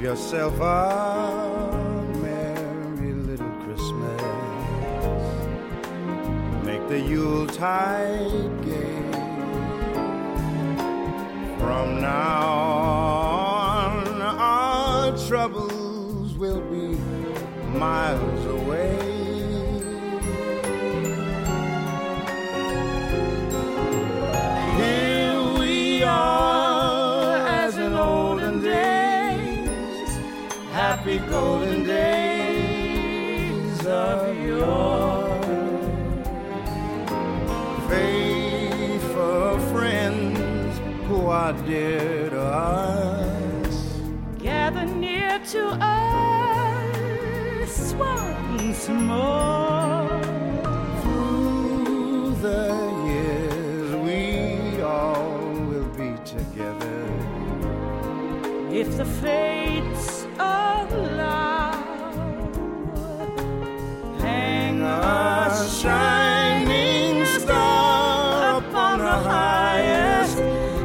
yourself a merry little Christmas. Make the Yuletide gay. From now on, our troubles will be miles away. Here we are as in olden days, happy golden days of yore. Faithful friends who are dear to us, gather near to us once more. Through the years we all will be together, if the fates allow. Hang a shining star upon the highest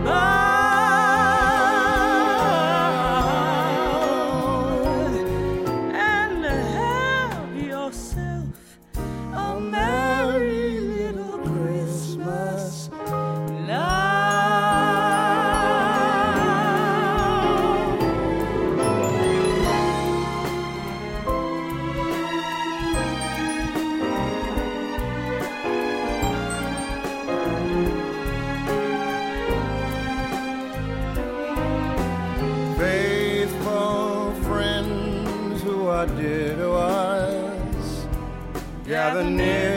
bough, and have yourself a merry little Christmas now. faithful friends who are dear to us, gather near